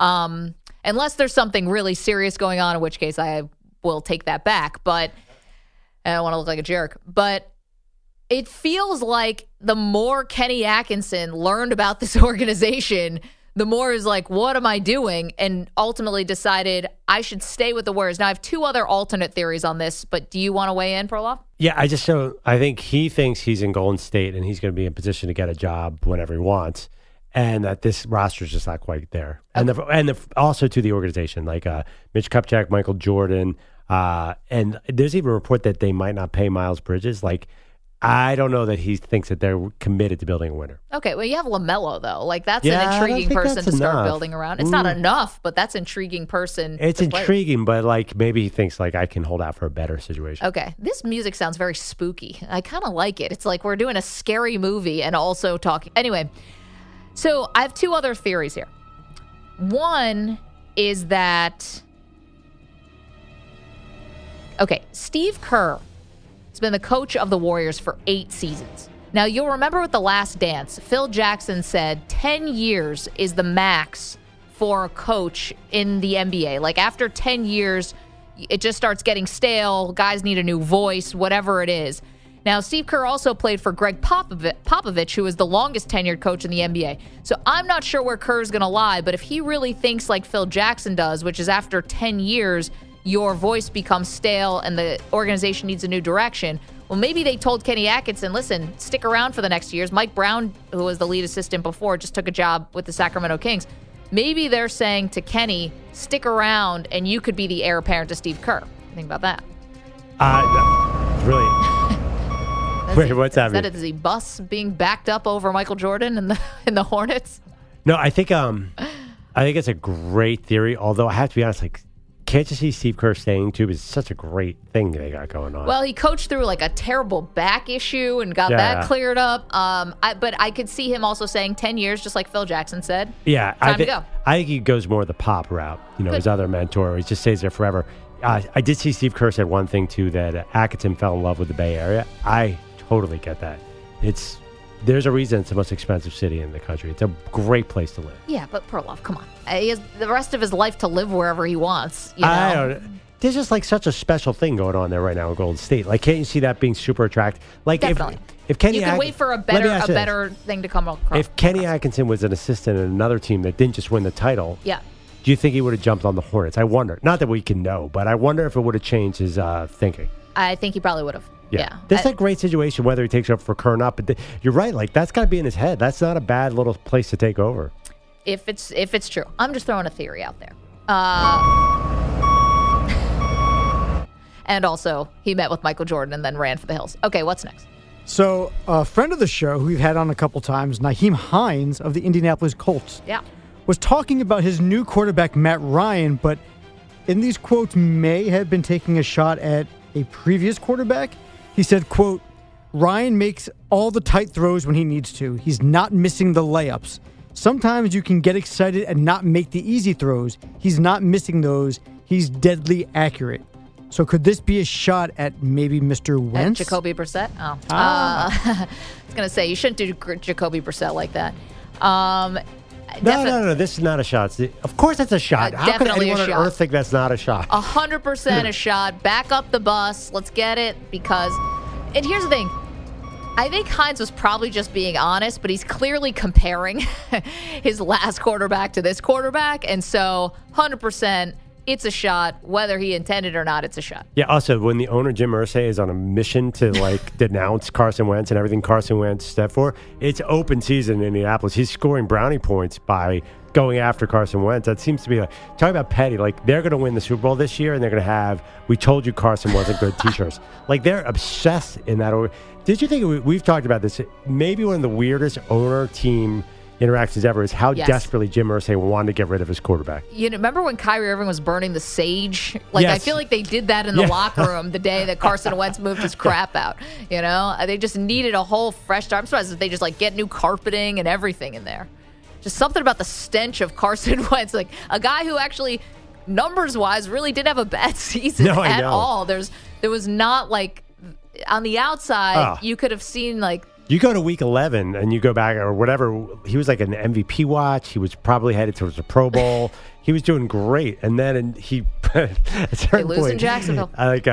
Unless there's something really serious going on, in which case I will take that back. But I don't want to look like a jerk. But it feels like the more Kenny Atkinson learned about this organization, the more is like, what am I doing? And ultimately decided I should stay with the Warriors. Now, I have two other alternate theories on this, but do you want to weigh in, Perloff? Yeah, I think he thinks he's in Golden State and he's going to be in position to get a job whenever he wants. And that this roster is just not quite there. Okay. And also to the organization, like Mitch Kupchak, Michael Jordan, and there's even a report that they might not pay Miles Bridges. Like, I don't know that he thinks that they're committed to building a winner. Okay, well, you have LaMelo, though. Like, that's an intriguing person to start building around. It's not enough, but that's an intriguing person. It's intriguing, but, like, maybe he thinks, like, I can hold out for a better situation. Okay, this music sounds very spooky. I kind of like it. It's like we're doing a scary movie and also talking. Anyway, so I have two other theories here. One is that, Steve Kerr has been the coach of the Warriors for 8 seasons. Now, you'll remember with The Last Dance, Phil Jackson said 10 years is the max for a coach in the NBA. Like, after 10 years, it just starts getting stale. Guys need a new voice, whatever it is. Now, Steve Kerr also played for Greg Popovich, who is the longest tenured coach in the NBA. So I'm not sure where Kerr's going to lie, but if he really thinks like Phil Jackson does, which is after 10 years, your voice becomes stale and the organization needs a new direction, well, maybe they told Kenny Atkinson, listen, stick around for the next years. Mike Brown, who was the lead assistant before, just took a job with the Sacramento Kings. Maybe they're saying to Kenny, stick around and you could be the heir apparent to Steve Kerr. Think about that. Really? Wait, what's that mean? Is he bus being backed up over Michael Jordan in the Hornets? No, I think it's a great theory. Although I have to be honest, like, can't you see Steve Kerr staying too? It's such a great thing they got going on. Well, he coached through like a terrible back issue and got that cleared up. But I could see him also saying 10 years, just like Phil Jackson said. Yeah, time to go. I think he goes more the Pop route. His other mentor. He just stays there forever. I did see Steve Kerr said one thing too, that Atkinson fell in love with the Bay Area. I totally get that. There's a reason it's the most expensive city in the country. It's a great place to live. Yeah, but Perloff, come on. He has the rest of his life to live wherever he wants. I don't know. There's just like such a special thing going on there right now in Golden State. Like, can't you see that being super attractive? Like, definitely. If Kenny, you can wait for a better thing to come across. If Kenny Atkinson was an assistant in another team that didn't just win the title, do you think he would have jumped on the Hornets? I wonder. Not that we can know, but I wonder if it would have changed his thinking. I think he probably would have. Yeah. That's a great situation, whether he takes over for Kerr or not. But you're right. Like, that's got to be in his head. That's not a bad little place to take over. If it's true. I'm just throwing a theory out there. And also, he met with Michael Jordan and then ran for the hills. Okay, what's next? So, a friend of the show who we've had on a couple times, Nyheim Hines of the Indianapolis Colts, was talking about his new quarterback, Matt Ryan, but in these quotes may have been taking a shot at a previous quarterback. He said, quote, Ryan makes all the tight throws when he needs to. He's not missing the layups. Sometimes you can get excited and not make the easy throws. He's not missing those. He's deadly accurate. So could this be a shot at maybe Mr. Wentz? Jacoby Brissett? Oh. I was going to say, you shouldn't do Jacoby Brissett like that. No. This is not a shot. Of course it's a shot. How could anyone on earth think that's not a shot? 100% a shot. Back up the bus. Let's get it. Because, and here's the thing. I think Hines was probably just being honest, but he's clearly comparing his last quarterback to this quarterback. And so 100%. It's a shot. Whether he intended or not, it's a shot. Yeah, also, when the owner, Jim Irsay, is on a mission to, denounce Carson Wentz and everything Carson Wentz stood for, it's open season in Indianapolis. He's scoring brownie points by going after Carson Wentz. That seems to be talking about petty. They're going to win the Super Bowl this year, and they're going to have, we told you Carson wasn't good t-shirts. They're obsessed in that. Did you think, we've talked about this, maybe one of the weirdest owner-team interactions ever is how desperately Jim Irsay wanted to get rid of his quarterback. Remember when Kyrie Irving was burning the sage? I feel like they did that in the locker room the day that Carson Wentz moved his crap out. They just needed a whole fresh start. I'm surprised if they just get new carpeting and everything in there. Just something about the stench of Carson Wentz, a guy who actually, numbers-wise, really did have a bad season at all. There was not on the outside, you could have seen you go to week 11 and you go back or whatever. He was an MVP watch. He was probably headed towards a Pro Bowl. He was doing great. And then he, at a certain point, in Jacksonville.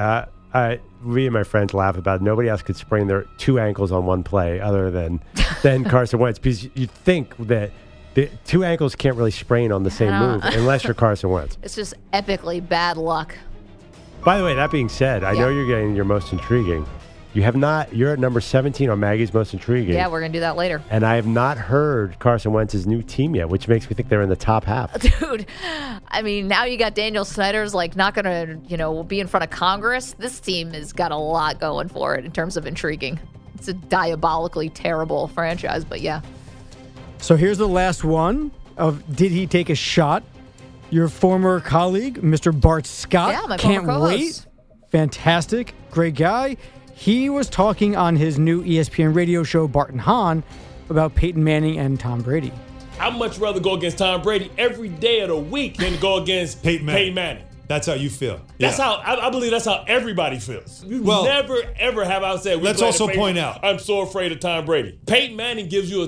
Me and my friends laugh about it. Nobody else could sprain their two ankles on one play other than Carson Wentz. Because you'd think that the two ankles can't really sprain on the same move unless you're Carson Wentz. It's just epically bad luck. By the way, that being said, I know you're getting your most intriguing. You have not. You're at number 17 on Maggie's Most Intriguing. Yeah, we're going to do that later. And I have not heard Carson Wentz's new team yet, which makes me think they're in the top half. Dude, now you got Daniel Snyder's not going to, be in front of Congress. This team has got a lot going for it in terms of intriguing. It's a diabolically terrible franchise, but yeah. So here's the last one of did he take a shot? Your former colleague, Mr. Bart Scott. Yeah, my former co-host. Wait. Fantastic. Great guy. He was talking on his new ESPN radio show, Bart and Hahn, about Peyton Manning and Tom Brady. I'd much rather go against Tom Brady every day of the week than go against Peyton Manning. That's how you feel. That's how I believe that's how everybody feels. You never, ever have I said, let's also point out, I'm so afraid of Tom Brady. Peyton Manning gives you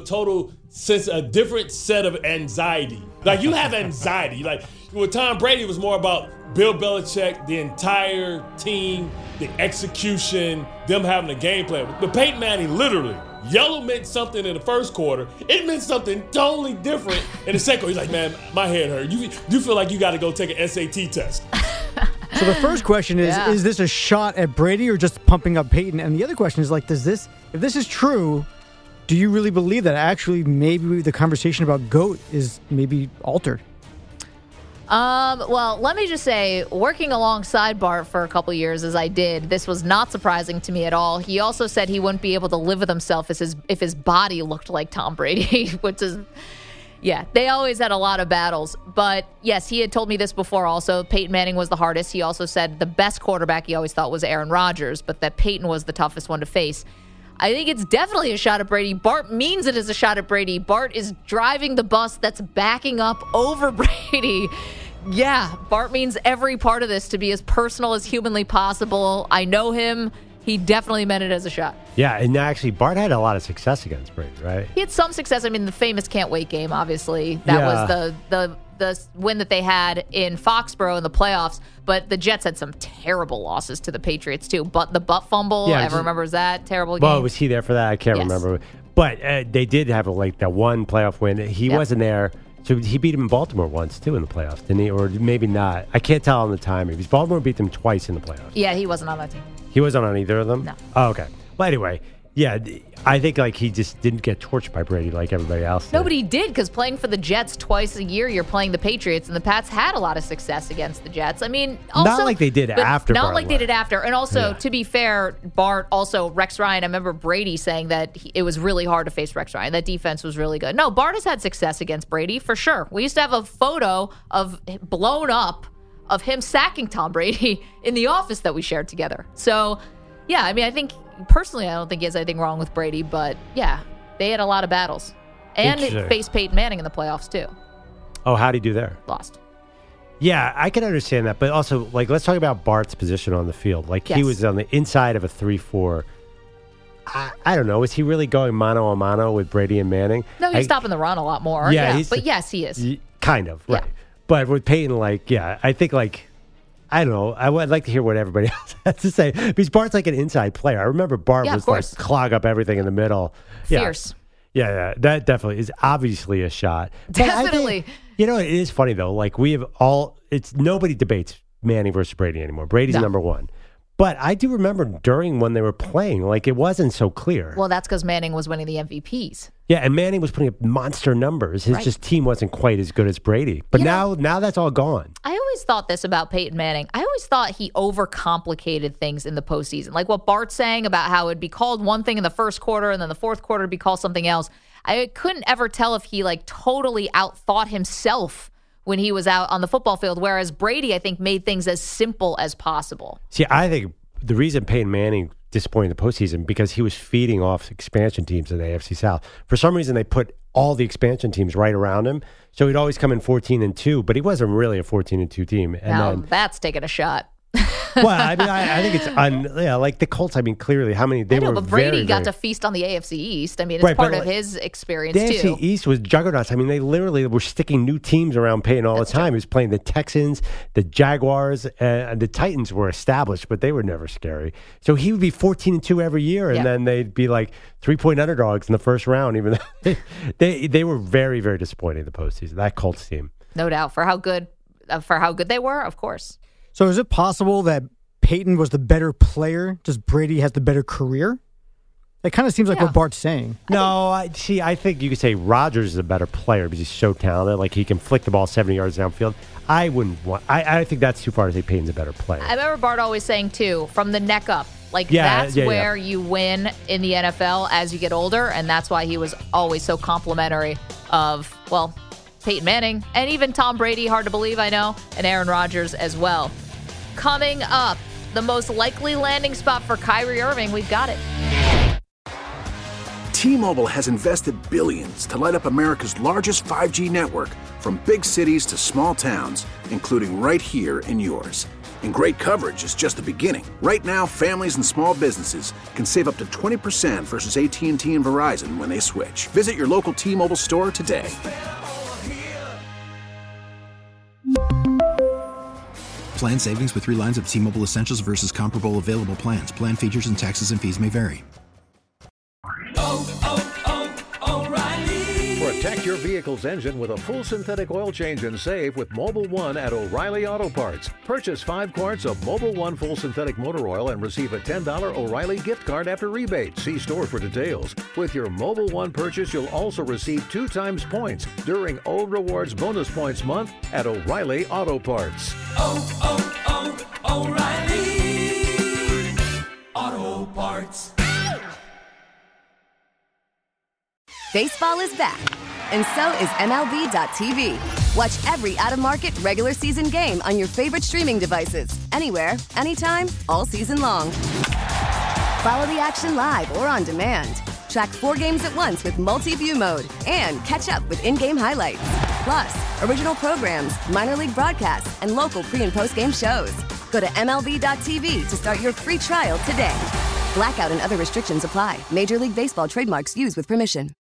a different set of anxiety. You have anxiety. With Tom Brady, it was more about Bill Belichick, the entire team, the execution, them having a game plan. But Peyton Manning, literally, yellow meant something in the first quarter. It meant something totally different in the second quarter. He's like, man, my head hurt. You feel like you got to go take an SAT test. So the first question is this a shot at Brady or just pumping up Peyton? And the other question is, if this is true, do you really believe that actually maybe the conversation about GOAT is maybe altered? Well, let me just say, working alongside Bart for a couple years as I did, this was not surprising to me at all. He also said he wouldn't be able to live with himself if his body looked like Tom Brady, which is, they always had a lot of battles. But yes, he had told me this before also. Peyton Manning was the hardest. He also said the best quarterback he always thought was Aaron Rodgers, but that Peyton was the toughest one to face. I think it's definitely a shot at Brady. Bart means it is a shot at Brady. Bart is driving the bus that's backing up over Brady. Yeah, Bart means every part of this to be as personal as humanly possible. I know him. He definitely meant it as a shot. Yeah, and actually, Bart had a lot of success against Brady, right? He had some success. The famous Can't Wait game, obviously. That was the win that they had in Foxborough in the playoffs. But the Jets had some terrible losses to the Patriots, too. But the butt fumble, everyone remembers that terrible game. Well, was he there for that? I can't remember. But they did have that one playoff win. He wasn't there. So he beat him in Baltimore once, too, in the playoffs, didn't he? Or maybe not. I can't tell on the timing. Because Baltimore beat them twice in the playoffs. Yeah, he wasn't on that team. He wasn't on either of them? No. Oh, okay. Well, anyway, Yeah, I think like he just didn't get torched by Brady like everybody else did. Nobody did, because playing for the Jets twice a year, you're playing the Patriots, and the Pats had a lot of success against the Jets. I mean, also, not like they did after. Not like they did after. And also, to be fair, Bart, also Rex Ryan, I remember Brady saying that it was really hard to face Rex Ryan. That defense was really good. No, Bart has had success against Brady, for sure. We used to have a photo of blown up of him sacking Tom Brady in the office that we shared together. So, yeah, I mean, I think... Personally, I don't think he has anything wrong with Brady, but yeah, they had a lot of battles. And it faced Peyton Manning in the playoffs, too. Oh, how'd he do there? Lost. Yeah, I can understand that. But also, like, let's talk about Bart's position on the field. Like, he was on the inside of a 3-4. I don't know. Is he really going mano-a-mano with Brady and Manning? No, he's stopping the run a lot more. Yeah. But yes, he is. Kind of, right. Yeah. But with Peyton, like, yeah, I think, like, I don't know. I'd like to hear what everybody else has to say. Because Bart's like an inside player. I remember Bart was like clog up everything in the middle. Fierce. Yeah. That definitely is obviously a shot. Definitely. It is funny, though. Like, nobody debates Manning versus Brady anymore. Brady's number one. But I do remember during when they were playing, like, it wasn't so clear. Well, that's because Manning was winning the MVPs. Yeah, and Manning was putting up monster numbers. His team wasn't quite as good as Brady. But now that's all gone. I always thought this about Peyton Manning. I always thought he overcomplicated things in the postseason. Like what Bart's saying about how it'd be called one thing in the first quarter and then the fourth quarter would be called something else. I couldn't ever tell if he like totally outthought himself when he was out on the football field, whereas Brady, I think, made things as simple as possible. See, I think the reason Peyton Manning disappointed in the postseason because he was feeding off expansion teams in the AFC South. For some reason, they put all the expansion teams right around him, so he'd always come in 14-2, but he wasn't really a 14-2 team. And now that's taking a shot. Well, I mean, I think it's like the Colts. I mean, clearly, how many they were. But Brady got to feast on the AFC East. I mean, it's part of his experience too. The AFC East was juggernauts. I mean, they literally were sticking new teams around Peyton all the time. He was playing the Texans, the Jaguars, and the Titans were established, but they were never scary. So he would be 14-2 every year, and then they'd be like 3-point underdogs in the first round. Even though they were very, very disappointing in the postseason. That Colts team, no doubt, for how good they were, of course. So is it possible that Peyton was the better player, just Brady has the better career? It kind of seems like what Bart's saying. No, I think you could say Rodgers is a better player because he's so talented. Like, he can flick the ball 70 yards downfield. I think that's too far to say Peyton's a better player. I remember Bart always saying, too, from the neck up. Like, that's where you win in the NFL as you get older, and that's why he was always so complimentary of, well, Peyton Manning, and even Tom Brady, hard to believe, I know, and Aaron Rodgers as well. Coming up, the most likely landing spot for Kyrie Irving. We've got it. T-Mobile has invested billions to light up America's largest 5G network, from big cities to small towns, including right here in yours. And great coverage is just the beginning. Right now, families and small businesses can save up to 20% versus AT&T and Verizon when they switch. Visit your local T-Mobile store today. Plan savings with 3 lines of T-Mobile Essentials versus comparable available plans. Plan features and taxes and fees may vary. Protect your vehicle's engine with a full synthetic oil change and save with Mobil 1 at O'Reilly Auto Parts. Purchase 5 quarts of Mobil 1 full synthetic motor oil and receive a $10 O'Reilly gift card after rebate. See store for details. With your Mobil 1 purchase, you'll also receive 2 times points during O Rewards Bonus Points Month at O'Reilly Auto Parts. O'Reilly Auto Parts. Baseball is back, and so is MLB.tv. Watch every out-of-market regular season game on your favorite streaming devices, anywhere, anytime, all season long. Follow the action live or on demand. Track 4 games at once with multi-view mode and catch up with in-game highlights. Plus, original programs, minor league broadcasts, and local pre- and post-game shows. Go to MLB.tv to start your free trial today. Blackout and other restrictions apply. Major League Baseball trademarks used with permission.